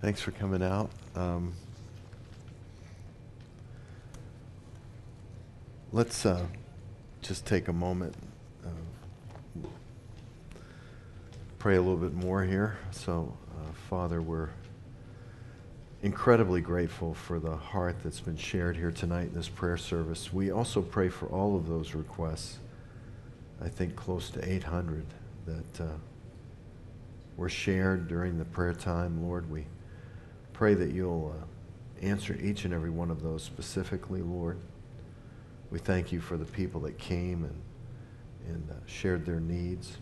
Thanks for coming out. Let's just take a moment, pray a little bit more here. So, Father, we're incredibly grateful for the heart that's been shared here tonight in this prayer service. We also pray for all of those requests, I think close to 800 that were shared during the prayer time. Lord, we pray that you'll answer each and every one of those specifically, Lord. We thank you for the people that came and shared their needs.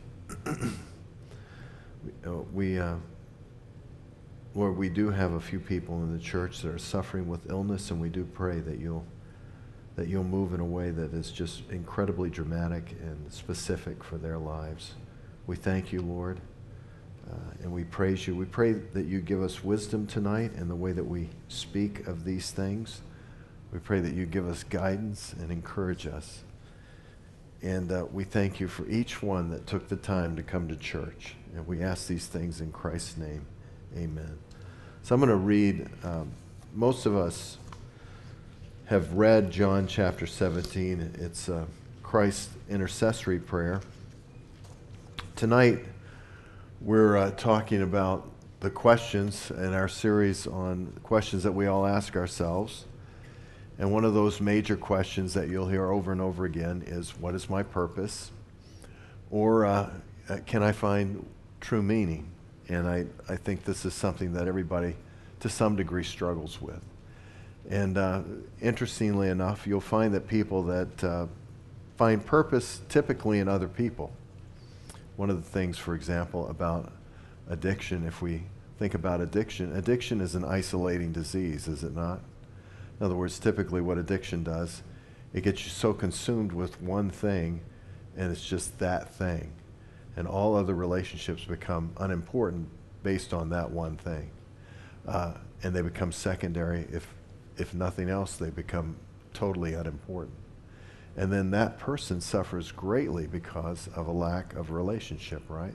Lord, we do have a few people in the church that are suffering with illness, and we do pray that you'll move in a way that is just incredibly dramatic and specific for their lives. We thank you, Lord, and we praise you. We pray that you give us wisdom tonight in the way that we speak of these things. We pray that you give us guidance and encourage us. And we thank you for each one that took the time to come to church. And we ask these things in Christ's name. Amen. So I'm going to read, most of us have read John chapter 17. It's Christ's intercessory prayer. Tonight, we're talking about the questions in our series on questions that we all ask ourselves. And one of those major questions that you'll hear over and over again is, what is my purpose? Or can I find true meaning? And I think this is something that everybody, to some degree, struggles with. And interestingly enough, you'll find that people that find purpose typically in other people. One of the things, for example, about addiction, if we think about addiction is an isolating disease, is it not? In other words, typically what addiction does, it gets you so consumed with one thing, and it's just that thing. And all other relationships become unimportant based on that one thing. And they become secondary. If nothing else, they become totally unimportant. And then that person suffers greatly because of a lack of relationship, right?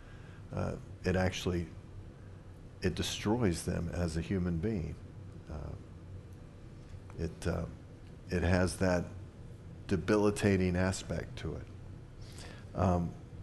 It destroys them as a human being. It has that debilitating aspect to it.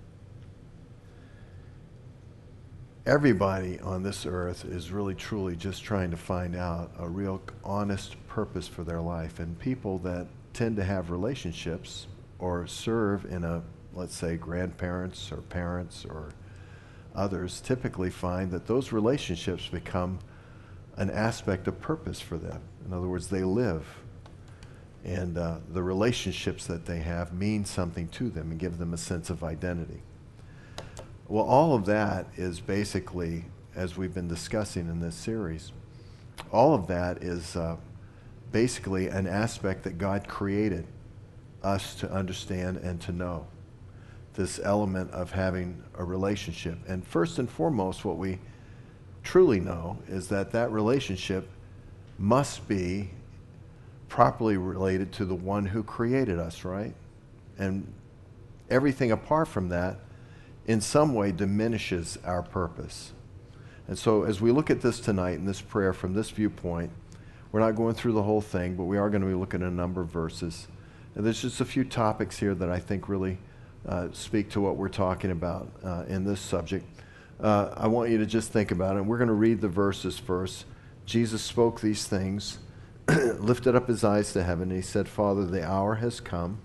Everybody on this earth is really truly just trying to find out a real honest purpose for their life. And people that tend to have relationships or serve in a, let's say, grandparents or parents or others, typically find that those relationships become an aspect of purpose for them. In other words, they live. And the relationships that they have mean something to them and give them a sense of identity. Well, all of that is basically, as we've been discussing in this series, all of that is basically an aspect that God created us to understand and to know. This element of having a relationship. And first and foremost, what we truly know is that that relationship must be properly related to the one who created us, right? And everything apart from that in some way diminishes our purpose. And so as we look at this tonight in this prayer from this viewpoint, we're not going through the whole thing, but we are going to be looking at a number of verses. And there's just a few topics here that I think really speak to what we're talking about in this subject. I want you to just think about it. We're going to read the verses first. Jesus spoke these things, lifted up his eyes to heaven, and he said, Father, the hour has come.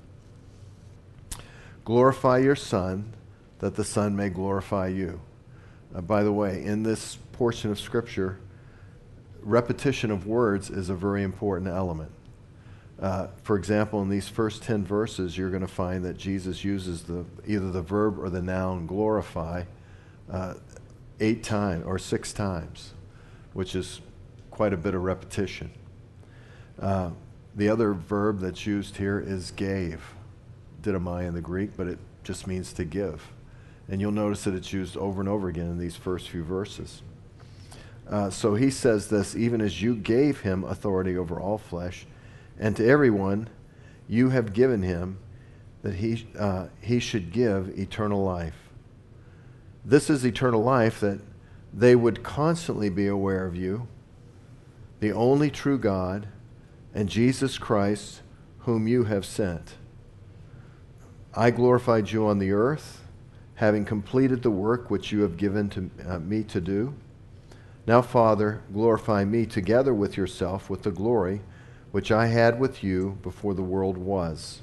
Glorify your Son, that the Son may glorify you. By the way, in this portion of Scripture, repetition of words is a very important element. For example, in these first 10 verses, you're going to find that Jesus uses either the verb or the noun glorify 8 times or 6 times, which is quite a bit of repetition. The other verb that's used here is gave, didamai in the Greek, but it just means to give. And you'll notice that it's used over and over again in these first few verses. So he says this, even as you gave him authority over all flesh, and to everyone you have given him, that he should give eternal life. This is eternal life, that they would constantly be aware of you, the only true God, and Jesus Christ, whom you have sent. I glorified you on the earth, having completed the work which you have given to me to do. Now, Father, glorify me together with yourself with the glory which I had with you before the world was.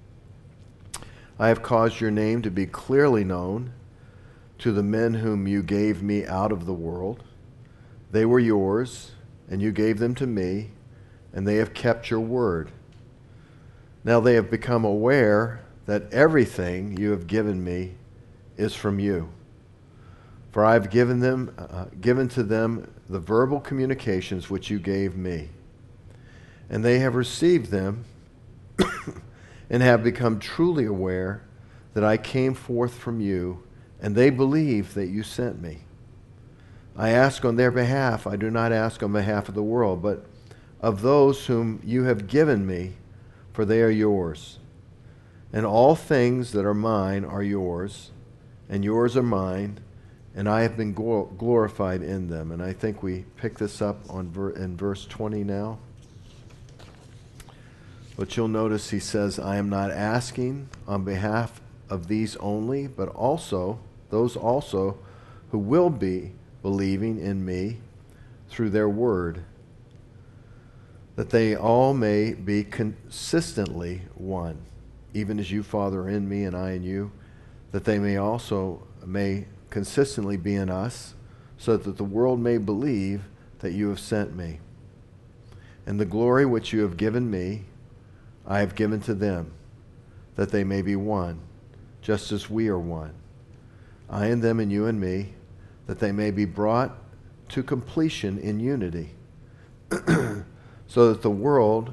I have caused your name to be clearly known to the men whom you gave me out of the world. They were yours, and you gave them to me, and they have kept your word. Now they have become aware that everything you have given me is from you. For I have given to them the verbal communications which you gave me. And they have received them and have become truly aware that I came forth from you, and they believe that you sent me. I ask on their behalf. I do not ask on behalf of the world, but of those whom you have given me, for they are yours. And all things that are mine are yours, and yours are mine, and I have been glorified in them. And I think we pick this up in verse 20 now. But you'll notice he says, I am not asking on behalf of these only, but also those also who will be believing in me through their word, that they all may be consistently one, even as you, Father, are in me and I in you, that they may consistently be in us, so that the world may believe that you have sent me. And the glory which you have given me, I have given to them, that they may be one, just as we are one. I and them and you and me, that they may be brought to completion in unity, so that the world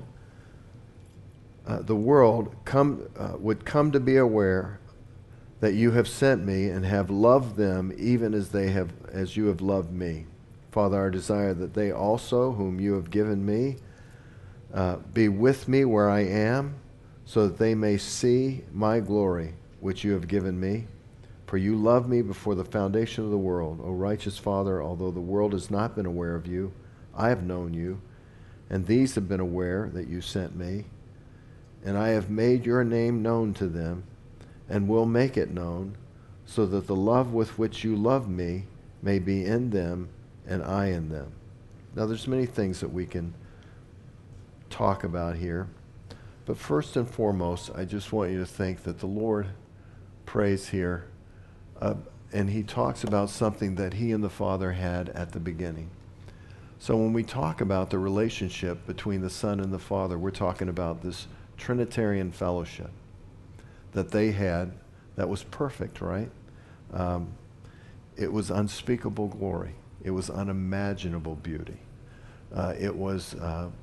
would come to be aware that you have sent me and have loved them even as you have loved me. Father, our desire that they also, whom you have given me, be with me where I am, so that they may see my glory, which you have given me. For you loved me before the foundation of the world. O righteous Father, although the world has not been aware of you, I have known you, and these have been aware that you sent me. And I have made your name known to them, and will make it known, so that the love with which you love me may be in them, and I in them. Now there's many things that we can talk about here, but first and foremost, I just want you to think that the Lord prays here, and he talks about something that he and the Father had at the beginning. So when we talk about the relationship between the Son and the Father, we're talking about this Trinitarian fellowship that they had that was perfect, right? It was unspeakable glory. It was unimaginable beauty. It was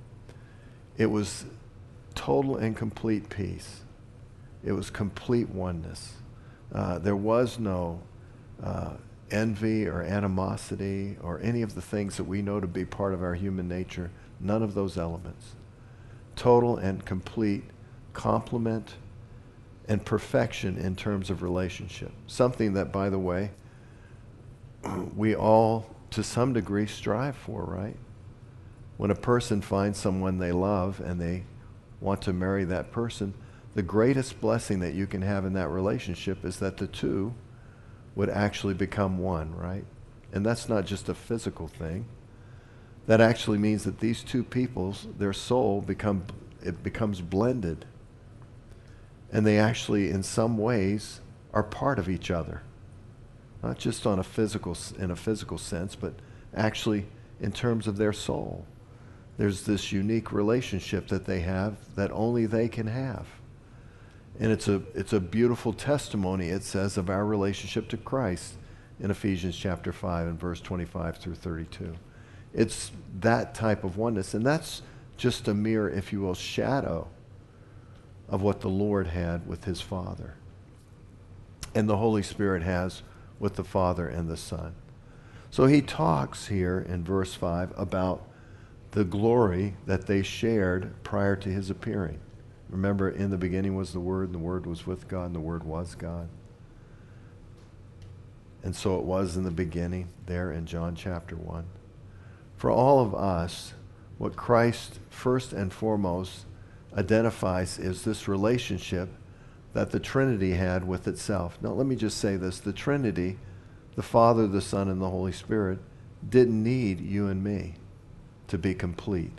total and complete peace. It was complete oneness. There was no envy or animosity or any of the things that we know to be part of our human nature. None of those elements. Total and complete complement and perfection in terms of relationship. Something that, by the way, we all, to some degree, strive for, right? When a person finds someone they love and they want to marry that person, the greatest blessing that you can have in that relationship is that the two would actually become one, right? And that's not just a physical thing. That actually means that these two people's, their soul becomes blended. And they actually, in some ways, are part of each other. Not just in a physical sense, but actually in terms of their soul. There's this unique relationship that they have that only they can have. And it's a beautiful testimony, it says, of our relationship to Christ in Ephesians chapter 5 and verse 25 through 32. It's that type of oneness. And that's just a mere, if you will, shadow of what the Lord had with his Father. And the Holy Spirit has with the Father and the Son. So he talks here in verse 5 about the glory that they shared prior to his appearing. Remember, in the beginning was the Word, and the Word was with God, and the Word was God. And so it was in the beginning, there in John chapter 1. For all of us, what Christ first and foremost identifies is this relationship that the Trinity had with itself. Now let me just say this. The Trinity, the Father, the Son, and the Holy Spirit, didn't need you and me to be complete.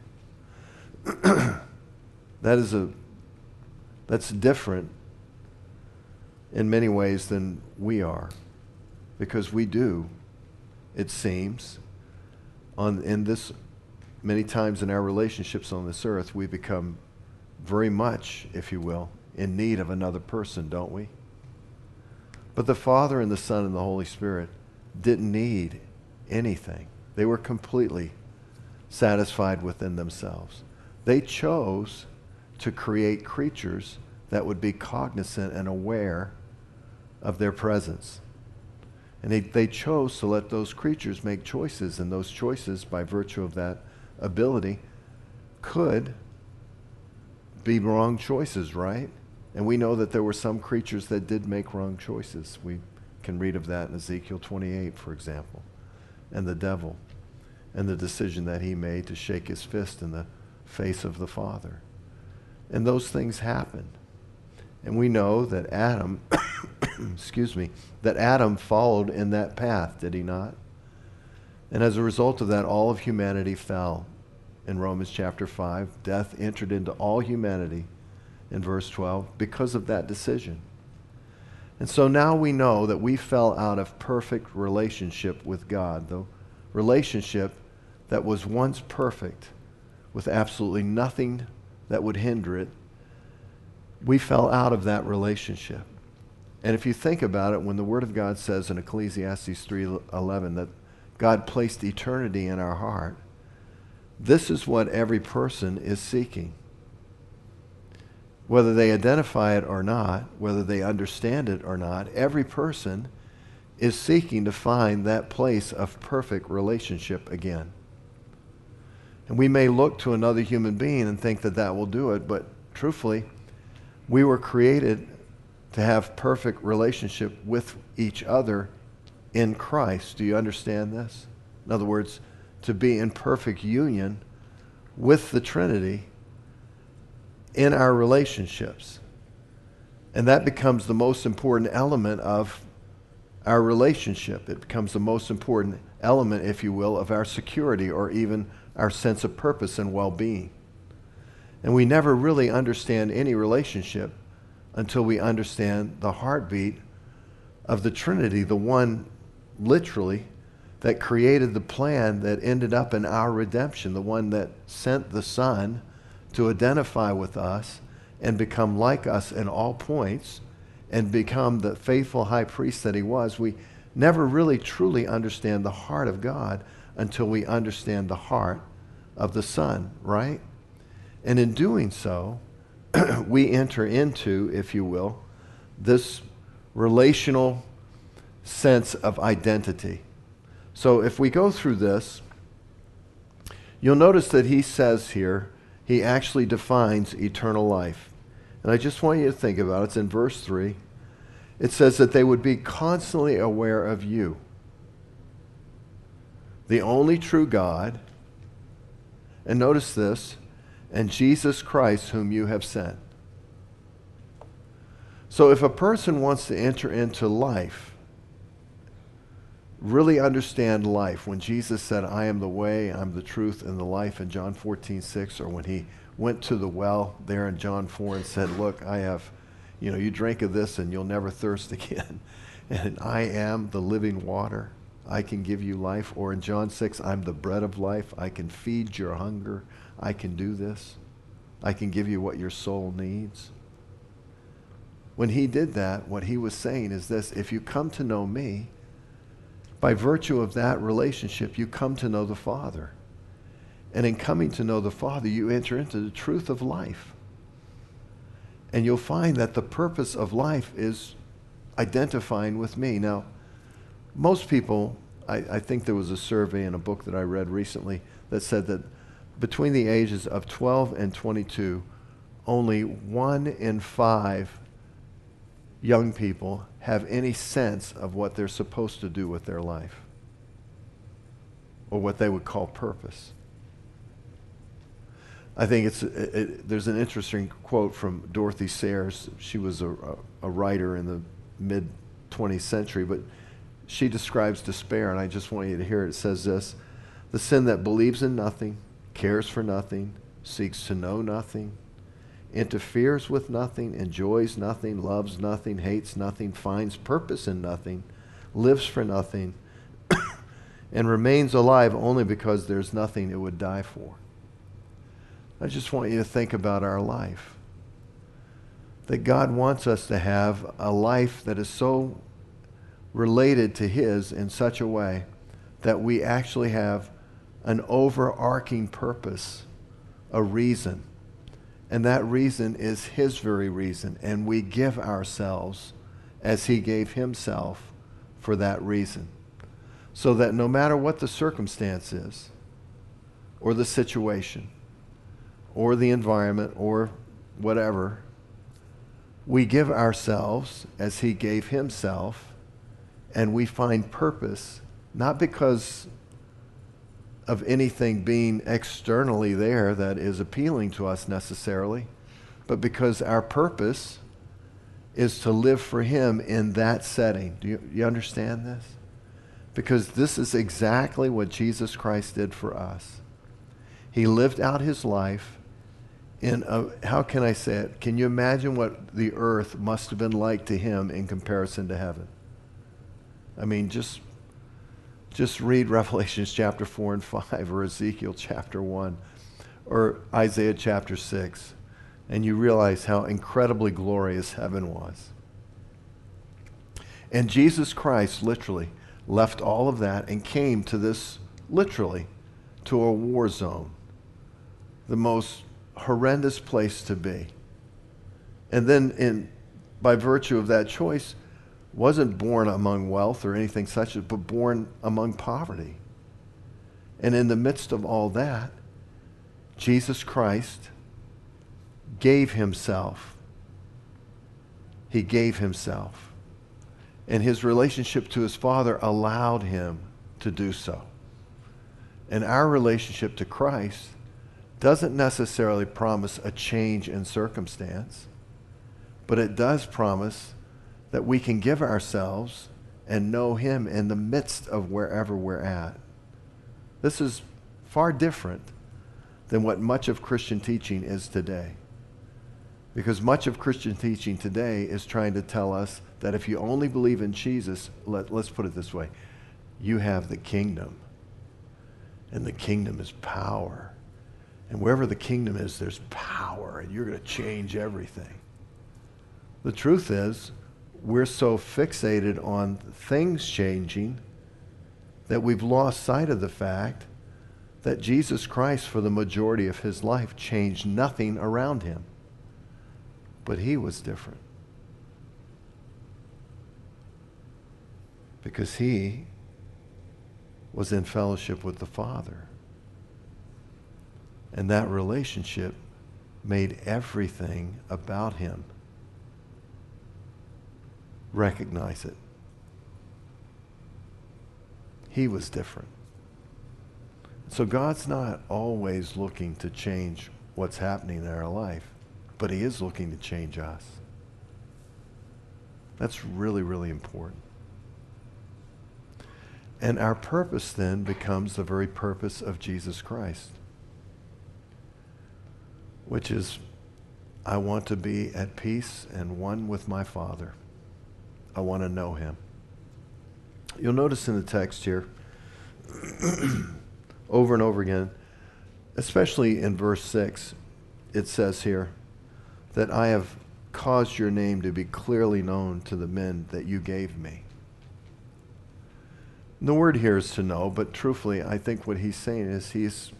That's different in many ways than we are. Because we do, it seems, many times in our relationships on this earth, we become very much, if you will, in need of another person, don't we? But the Father and the Son and the Holy Spirit didn't need anything. They were completely satisfied within themselves. They chose to create creatures that would be cognizant and aware of their presence. And they chose to let those creatures make choices, and those choices, by virtue of that ability, could be wrong choices, right? And we know that there were some creatures that did make wrong choices. We can read of that in Ezekiel 28, for example, and the devil, and the decision that he made to shake his fist in the face of the Father. And those things happened. And we know that Adam, that Adam followed in that path, did he not? And as a result of that, all of humanity fell. In Romans chapter 5, death entered into all humanity in verse 12 because of that decision. And so now we know that we fell out of perfect relationship with God, the relationship that was once perfect with absolutely nothing that would hinder it. We fell out of that relationship. And if you think about it, when the Word of God says in Ecclesiastes 3:11 that God placed eternity in our heart, this is what every person is seeking. Whether they identify it or not, whether they understand it or not, every person is seeking to find that place of perfect relationship again. And we may look to another human being and think that that will do it, but truthfully, we were created to have perfect relationship with each other in Christ. Do you understand this? In other words, to be in perfect union with the Trinity in our relationships. And that becomes the most important element of our relationship. It becomes the most important element, if you will, of our security or even our sense of purpose and well-being. And we never really understand any relationship until we understand the heartbeat of the Trinity, the one literally that created the plan that ended up in our redemption, the one that sent the Son to identify with us and become like us in all points and become the faithful high priest that he was. We never really truly understand the heart of God until we understand the heart of the Son, right? And in doing so, we enter into, if you will, this relational sense of identity. So if we go through this, you'll notice that he says here, he actually defines eternal life. And I just want you to think about it. It's in verse 3. It says that they would be constantly aware of you, the only true God. And notice this, and Jesus Christ whom you have sent. So if a person wants to enter into life, really understand life, when Jesus said, I am the way, I'm the truth, and the life in John 14:6, or when he went to the well there in John 4 and said, look, I have, you drink of this and you'll never thirst again. And I am the living water. I can give you life. Or in John 6, I'm the bread of life. I can feed your hunger. I can do this. I can give you what your soul needs. When he did that, what he was saying is this: if you come to know me, by virtue of that relationship, you come to know the Father. And in coming to know the Father, you enter into the truth of life. And you'll find that the purpose of life is identifying with me. Now, most people, I think there was a survey in a book that I read recently that said that between the ages of 12 and 22, only 1 in 5 young people have any sense of what they're supposed to do with their life, or what they would call purpose. I think there's an interesting quote from Dorothy Sayers. She was a writer in the mid-20th century, but she describes despair, and I just want you to hear it. It says this: the sin that believes in nothing, cares for nothing, seeks to know nothing, interferes with nothing, enjoys nothing, loves nothing, hates nothing, finds purpose in nothing, lives for nothing, and remains alive only because there's nothing it would die for. I just want you to think about our life. That God wants us to have a life that is so related to His in such a way that we actually have an overarching purpose, a reason. And that reason is His very reason. And we give ourselves as He gave Himself for that reason. So that no matter what the circumstance is, or the situation, or the environment, or whatever, we give ourselves as He gave Himself, and we find purpose, not because of anything being externally there that is appealing to us necessarily, but because our purpose is to live for Him in that setting. Do you understand this? Because this is exactly what Jesus Christ did for us. He lived out His life in how can I say it? Can you imagine what the earth must have been like to Him in comparison to heaven? I mean, just read Revelations chapter 4 and 5, or Ezekiel chapter 1, or Isaiah chapter 6, and you realize how incredibly glorious heaven was. And Jesus Christ literally left all of that and came to this, literally, to a war zone, the most horrendous place to be. And then by virtue of that choice, wasn't born among wealth or anything such, but born among poverty. And in the midst of all that, Jesus Christ gave Himself. He gave Himself. And His relationship to His Father allowed Him to do so. And our relationship to Christ doesn't necessarily promise a change in circumstance, but it does promise that we can give ourselves and know Him in the midst of wherever we're at. This is far different than what much of Christian teaching is today. Because much of Christian teaching today is trying to tell us that if you only believe in Jesus, let's put it this way, you have the kingdom. And the kingdom is power. And wherever the kingdom is, there's power, and you're going to change everything. The truth is, we're so fixated on things changing that we've lost sight of the fact that Jesus Christ, for the majority of His life, changed nothing around Him. But He was different. Because He was in fellowship with the Father. And that relationship made everything about Him recognize it. He was different. So God's not always looking to change what's happening in our life, but He is looking to change us. That's really, really important. And our purpose then becomes the very purpose of Jesus Christ, which is, I want to be at peace and one with my Father. I want to know Him. You'll notice in the text here, over and over again, especially in verse 6, it says here that I have caused your name to be clearly known to the men that you gave me. And the word here is to know, but truthfully, I think what he's saying is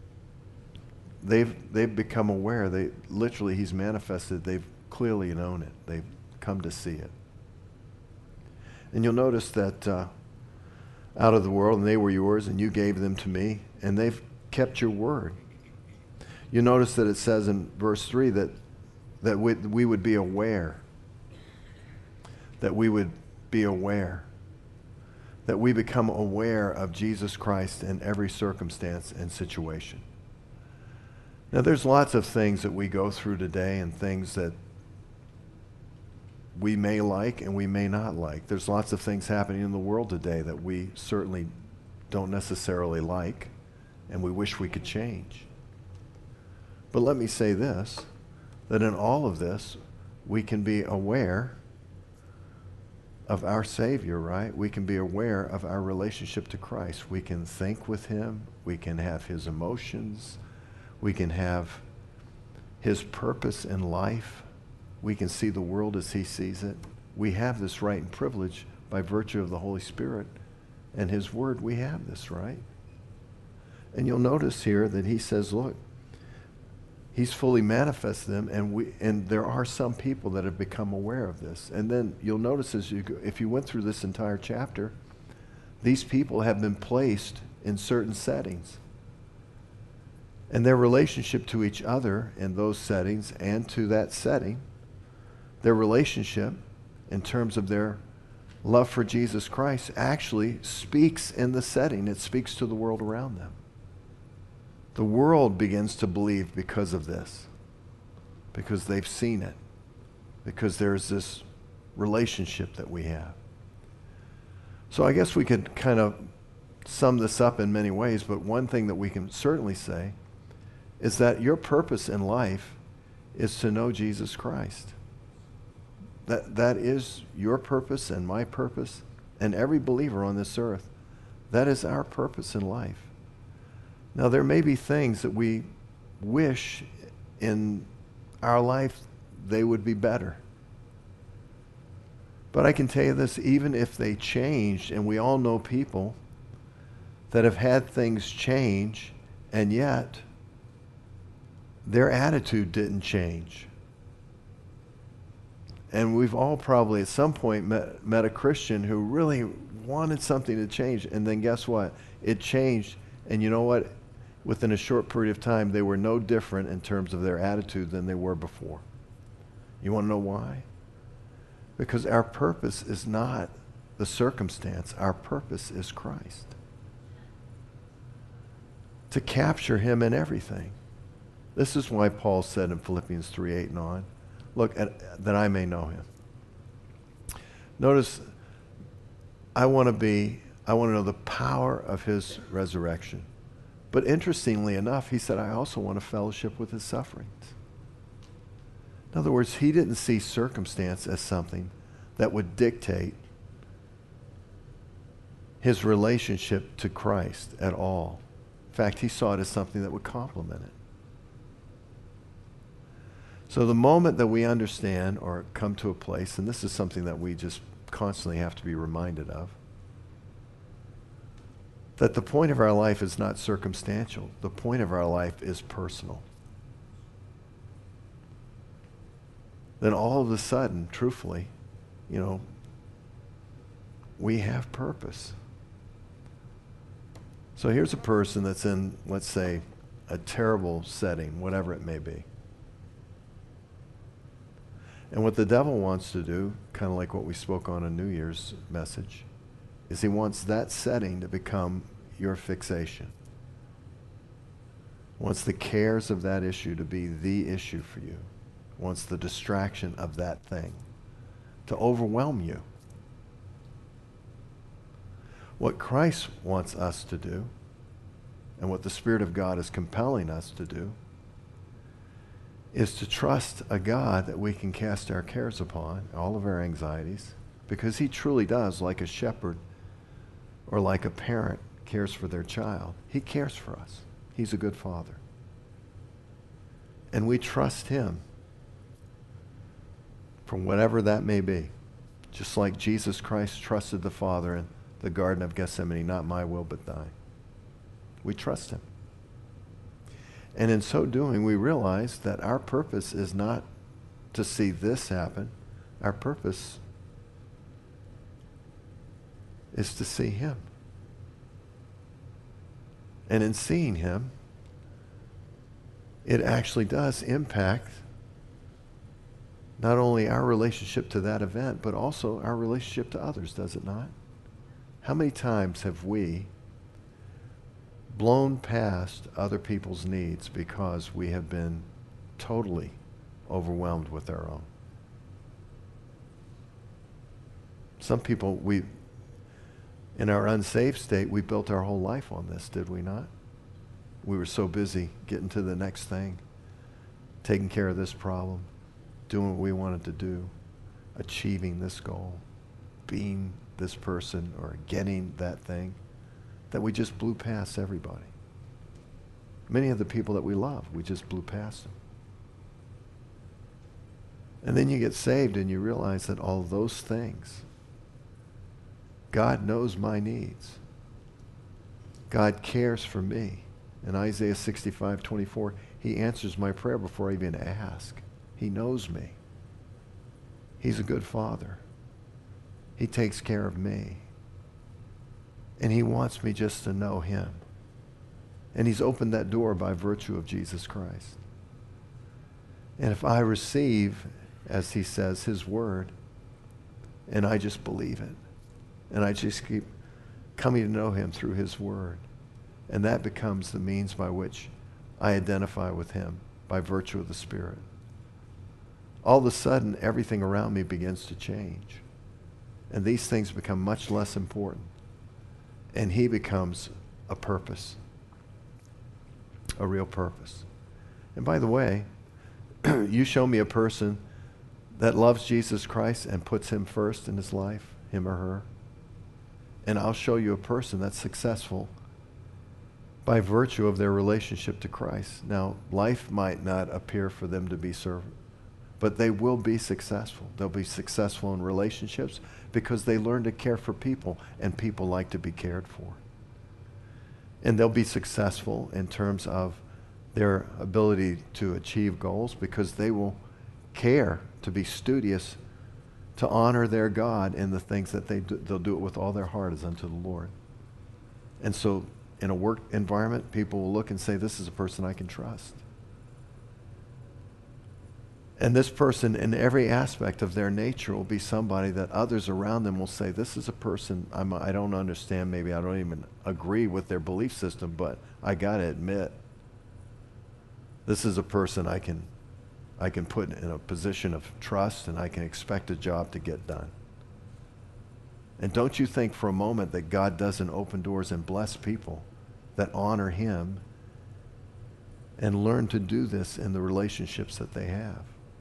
they've become aware. He's manifested. They've clearly known it. They've come to see it. And you'll notice that out of the world, and they were yours, and you gave them to me, and they've kept your word. You notice that it says in verse 3 that we would be aware that we would be aware, that we become aware of Jesus Christ in every circumstance and situation. Now, there's lots of things that we go through today and things that we may like and we may not like. There's lots of things happening in the world today that we certainly don't necessarily like and we wish we could change. But let me say this, that in all of this, we can be aware of our Savior, right? We can be aware of our relationship to Christ. We can think with him. We can have his emotions. We can have his purpose in life. We can see the world as he sees it. We have this right and privilege by virtue of the Holy Spirit and his word. We have this right. And you'll notice here that he says, look, he's fully manifested them, and there are some people that have become aware of this. And then you'll notice as you go, if you went through this entire chapter, these people have been placed in certain settings. And their relationship to each other in those settings and to that setting, their relationship in terms of their love for Jesus Christ actually speaks in the setting. It speaks to the world around them. The world begins to believe because of this, because they've seen it, because there's this relationship that we have. So I guess we could kind of sum this up in many ways, but one thing that we can certainly say is that your purpose in life is to know Jesus Christ. That is your purpose and my purpose, and every believer on this earth. That is our purpose in life. Now, there may be things that we wish in our life they would be better. But I can tell you this, even if they changed, and we all know people that have had things change, and yet their attitude didn't change. And we've all probably at some point met a Christian who really wanted something to change, and then guess what? It changed, and you know what? Within a short period of time, they were no different in terms of their attitude than they were before. You want to know why? Because our purpose is not the circumstance. Our purpose is Christ. To capture him in everything. This is why Paul said in Philippians 3:8 and on, look, that I may know him. Notice, I want to know the power of his resurrection. But interestingly enough, he said, I also want to fellowship with his sufferings. In other words, he didn't see circumstance as something that would dictate his relationship to Christ at all. In fact, he saw it as something that would complement it. So the moment that we understand or come to a place, and this is something that we just constantly have to be reminded of, that the point of our life is not circumstantial. The point of our life is personal. Then all of a sudden, truthfully, we have purpose. So here's a person that's in, let's say, a terrible setting, whatever it may be. And what the devil wants to do, kind of like what we spoke on a New Year's message, is he wants that setting to become your fixation. Wants the cares of that issue to be the issue for you. Wants the distraction of that thing to overwhelm you. What Christ wants us to do, and what the Spirit of God is compelling us to do, is to trust a God that we can cast our cares upon, all of our anxieties, because he truly does, like a shepherd or like a parent cares for their child. He cares for us. He's a good father. And we trust him from whatever that may be. Just like Jesus Christ trusted the Father in the Garden of Gethsemane, not my will but thine. We trust him. And in so doing, we realize that our purpose is not to see this happen. Our purpose is to see him. And in seeing him, it actually does impact not only our relationship to that event, but also our relationship to others, does it not? How many times have we blown past other people's needs because we have been totally overwhelmed with our own? Some people, in our unsaved state, we built our whole life on this, did we not? We were so busy getting to the next thing, taking care of this problem, doing what we wanted to do, achieving this goal, being this person, or getting that thing, that we just blew past everybody. Many of the people that we love, we just blew past them. And then you get saved and you realize that all those things, God knows my needs. God cares for me. In Isaiah 65:24, he answers my prayer before I even ask. He knows me. He's a good father. He takes care of me. And he wants me just to know him. And he's opened that door by virtue of Jesus Christ. And if I receive, as he says, his word, and I just believe it, and I just keep coming to know him through his word, and that becomes the means by which I identify with him by virtue of the Spirit, all of a sudden everything around me begins to change. And these things become much less important. And he becomes a purpose, a real purpose. And by the way, you show me a person that loves Jesus Christ and puts him first in his life, him or her, and I'll show you a person that's successful by virtue of their relationship to Christ. Now, life might not appear for them to be servant, but they will be successful. They'll be successful in relationships because they learn to care for people, and people like to be cared for. And they'll be successful in terms of their ability to achieve goals because they will care to be studious to honor their God in the things that they do. They'll do it with all their heart as unto the Lord. And so in a work environment, people will look and say, this is a person I can trust. And this person, in every aspect of their nature, will be somebody that others around them will say, this is a person I don't understand, maybe I don't even agree with their belief system, but I got to admit, this is a person I can put in a position of trust, and I can expect a job to get done. And don't you think for a moment that God doesn't open doors and bless people that honor him and learn to do this in the relationships that they have.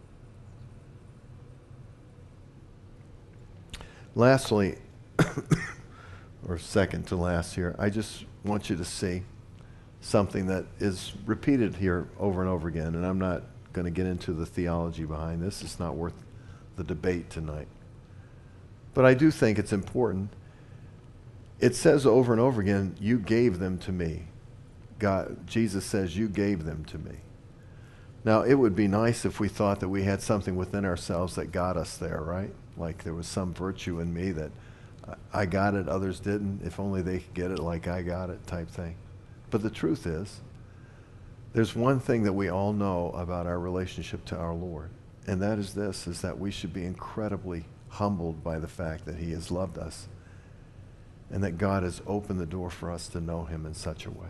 Lastly, or second to last here, I just want you to see something that is repeated here over and over again, and I'm not going to get into the theology behind this. It's not worth the debate tonight. But I do think it's important. It says over and over again, you gave them to me. Jesus says, you gave them to me. Now, it would be nice if we thought that we had something within ourselves that got us there, right? Like there was some virtue in me that I got it, others didn't. If only they could get it like I got it type thing. But the truth is, there's one thing that we all know about our relationship to our Lord, and that is this, is that we should be incredibly humbled by the fact that he has loved us and that God has opened the door for us to know him in such a way.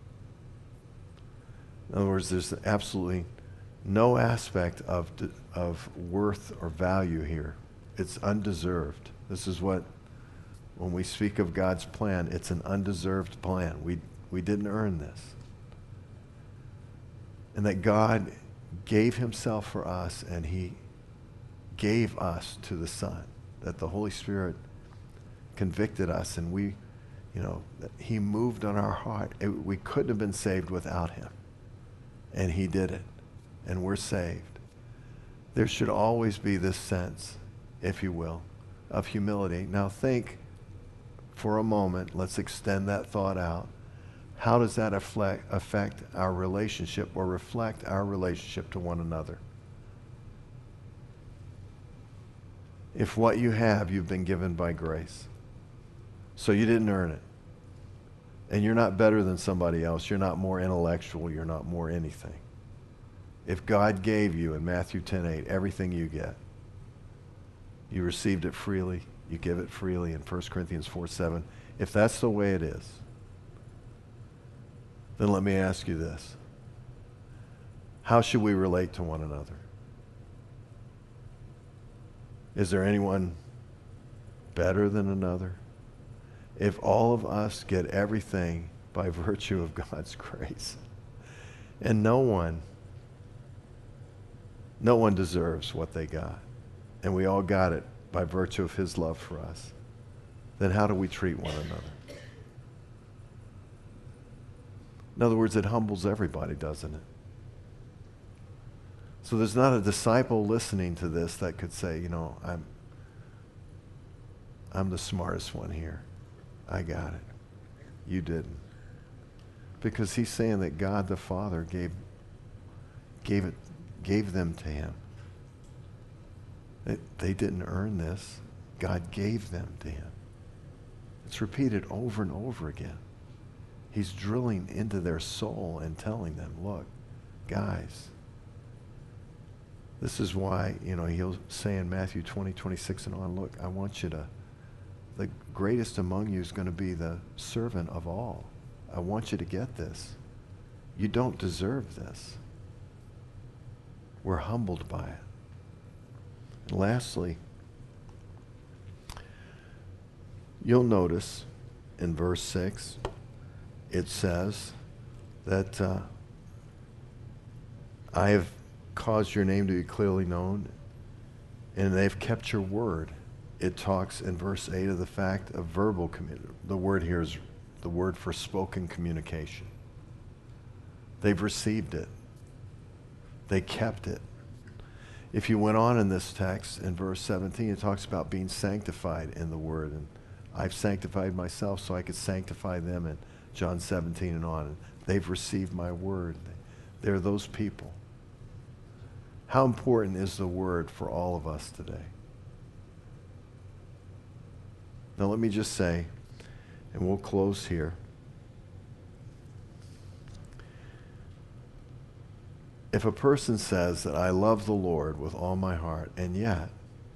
In other words, there's absolutely no aspect of worth or value here. It's undeserved. This is what, when we speak of God's plan, it's an undeserved plan. We didn't earn this. And that God gave himself for us, and he gave us to the Son. That the Holy Spirit convicted us, and that he moved on our heart. We couldn't have been saved without him. And he did it. And we're saved. There should always be this sense, if you will, of humility. Now think for a moment, let's extend that thought out. How does that affect our relationship or reflect our relationship to one another? If what you have, you've been given by grace. So you didn't earn it. And you're not better than somebody else. You're not more intellectual. You're not more anything. If God gave you in Matthew 10:8 everything you get, you received it freely, you give it freely in 1 Corinthians 4:7. If that's the way it is, then let me ask you this. How should we relate to one another? Is there anyone better than another? If all of us get everything by virtue of God's grace, and no one deserves what they got, and we all got it by virtue of his love for us, then how do we treat one another? In other words, it humbles everybody, doesn't it? So there's not a disciple listening to this that could say, you know, I'm the smartest one here. I got it. You didn't. Because he's saying that God the Father gave them to him. They didn't earn this. God gave them to him. It's repeated over and over again. He's drilling into their soul and telling them, look, guys, this is why, you know, he'll say in Matthew 20:26 and on, look, I want you to, the greatest among you is going to be the servant of all. I want you to get this. You don't deserve this. We're humbled by it. And lastly, you'll notice in verse 6, it says that I have caused your name to be clearly known, and they've kept your word. It talks in verse 8 of the fact of verbal communication. The word here is the word for spoken communication. They've received it. They kept it. If you went on in this text, in verse 17, it talks about being sanctified in the word. And I've sanctified myself so I could sanctify them in John 17 and on. And they've received my word. They're those people. How important is the word for all of us today? Now let me just say, and we'll close here. If a person says that I love the Lord with all my heart, and yet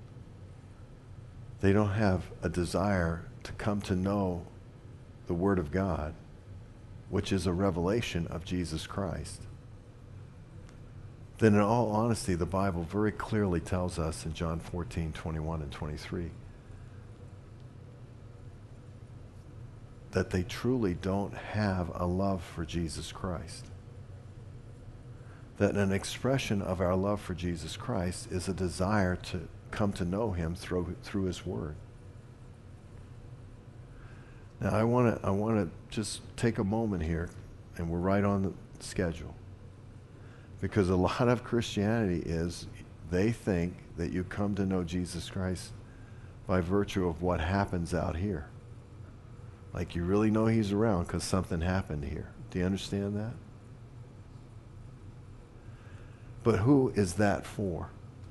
they don't have a desire to come to know the Word of God, which is a revelation of Jesus Christ, then in all honesty, the Bible very clearly tells us in John 14:21 and 23 that they truly don't have a love for Jesus Christ. That an expression of our love for Jesus Christ is a desire to come to know him through his word. Now I want to just take a moment here, and we're right on the schedule. Because a lot of Christianity is, they think that you come to know Jesus Christ by virtue of what happens out here. Like you really know he's around because something happened here. Do you understand that? But who is that for?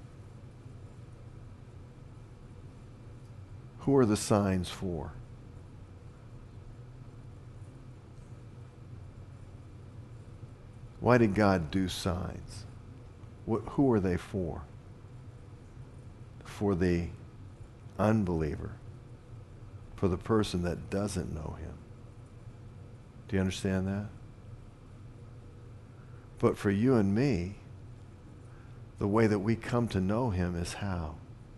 Who are the signs for? Why did God do signs? Who are they for? For the unbeliever. For the person that doesn't know him. Do you understand that? But for you and me, the way that we come to know him is how?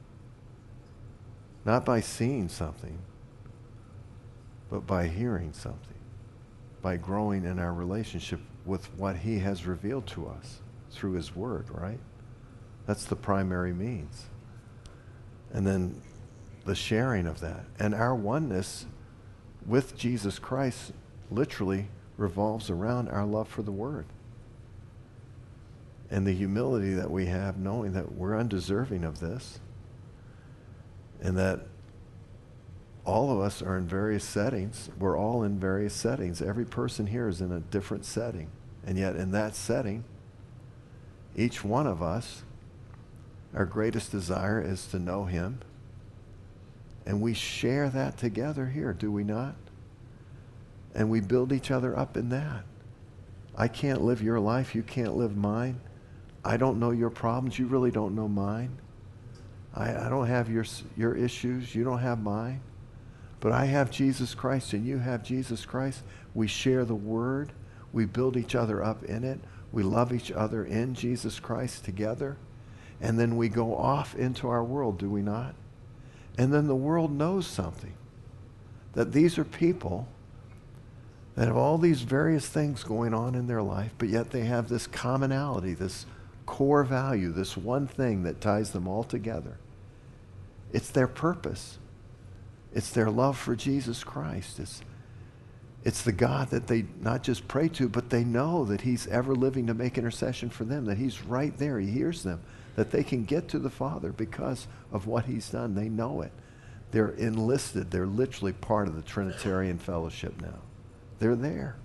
Not by seeing something, but by hearing something. By growing in our relationship with what he has revealed to us through his word, right? That's the primary means. And then the sharing of that. And our oneness with Jesus Christ literally revolves around our love for the word. And the humility that we have knowing that we're undeserving of this. And that all of us are in various settings. We're all in various settings. Every person here is in a different setting. And yet in that setting, each one of us, our greatest desire is to know him. And we share that together here, do we not? And we build each other up in that. I can't live your life. You can't live mine. I don't know your problems. You really don't know mine. I don't have your issues. You don't have mine. But I have Jesus Christ and you have Jesus Christ. We share the word. We build each other up in it. We love each other in Jesus Christ together. And then we go off into our world, do we not? And then the world knows something. That these are people that have all these various things going on in their life, but yet they have this commonality, this core value, this one thing that ties them all together. It's their purpose. It's their love for Jesus Christ. It's the God that they not just pray to, but they know that he's ever living to make intercession for them, that he's right there. He hears them, that they can get to the Father because of what he's done. They know it. They're enlisted. They're literally part of the Trinitarian fellowship now. They're there.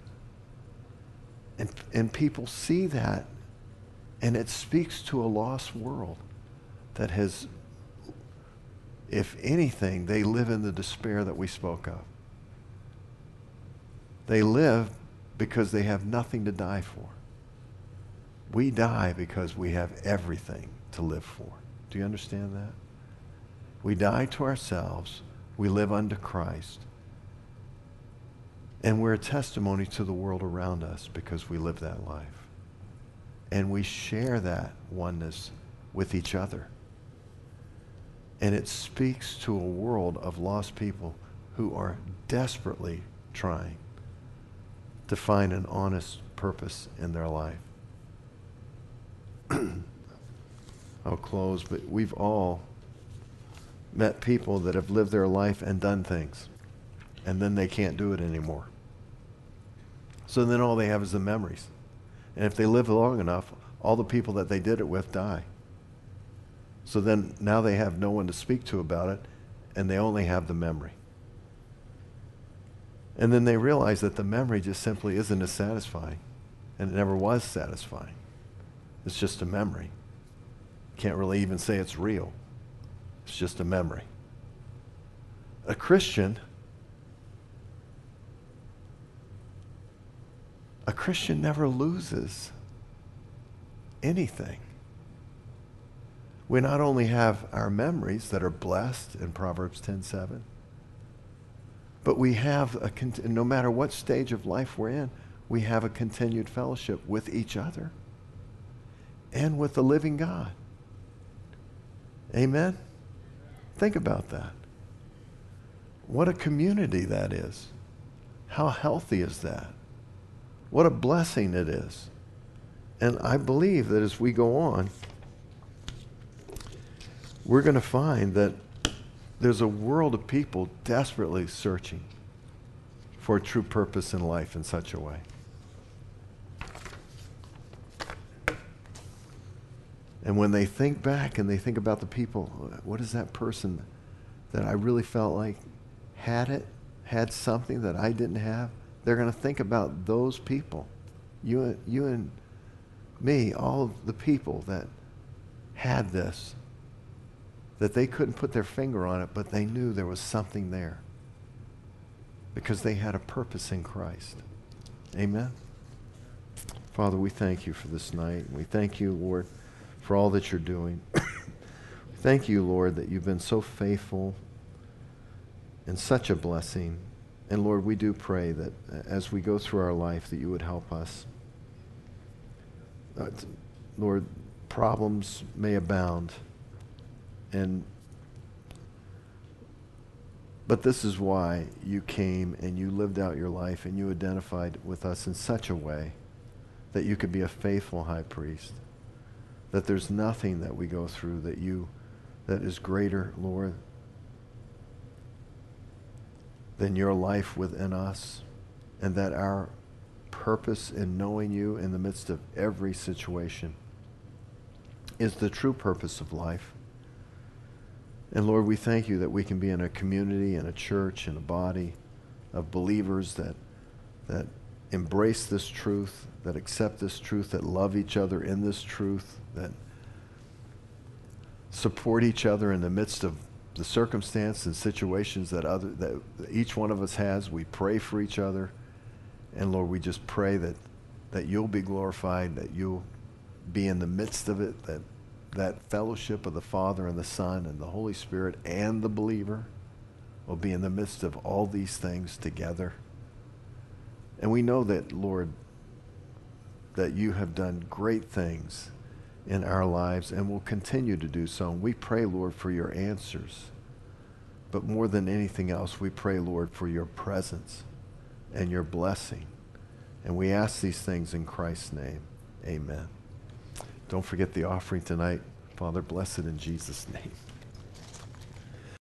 And people see that, and it speaks to a lost world that has, if anything, they live in the despair that we spoke of. They live because they have nothing to die for. We die because we have everything to live for. Do you understand that? We die to ourselves. We live unto Christ. And we're a testimony to the world around us because we live that life. And we share that oneness with each other. And it speaks to a world of lost people who are desperately trying to find an honest purpose in their life. I'll close, but we've all met people that have lived their life and done things, and then they can't do it anymore. So then all they have is the memories. And if they live long enough, all the people that they did it with die. So then now they have no one to speak to about it, and they only have the memory. And then they realize that the memory just simply isn't as satisfying, and it never was satisfying. It's just a memory. Can't really even say it's real. It's just a memory. A Christian never loses anything. We not only have our memories that are blessed in Proverbs 10:7, but we have, no matter what stage of life we're in, we have a continued fellowship with each other and with the living God. Amen? Think about that. What a community that is. How healthy is that? What a blessing it is. And I believe that as we go on, we're going to find that there's a world of people desperately searching for a true purpose in life in such a way. And when they think back and they think about the people, what is that person that I really felt like had something that I didn't have? They're going to think about those people. You and me, all of the people that had this, that they couldn't put their finger on it, but they knew there was something there because they had a purpose in Christ. Amen? Father, we thank you for this night. We thank you, Lord, for all that you're doing. Thank you, Lord, that you've been so faithful and such a blessing. And Lord, we do pray that as we go through our life, that you would help us. Lord, problems may abound, but this is why you came and you lived out your life and you identified with us in such a way that you could be a faithful high priest, that there's nothing that we go through that is greater, Lord, than your life within us, and that our purpose in knowing you in the midst of every situation is the true purpose of life. And Lord, we thank you that we can be in a community, in a church, in a body of believers that embrace this truth, that accept this truth, that love each other in this truth, that support each other in the midst of the circumstance and situations that each one of us has. We pray for each other. And Lord, we just pray that you'll be glorified, that you'll be in the midst of it, that fellowship of the Father and the Son and the Holy Spirit and the believer will be in the midst of all these things together. And we know that, Lord, that you have done great things in our lives and will continue to do so. And we pray, Lord, for your answers. But more than anything else, we pray, Lord, for your presence and your blessing. And we ask these things in Christ's name. Amen. Don't forget the offering tonight. Father, bless it in Jesus' name.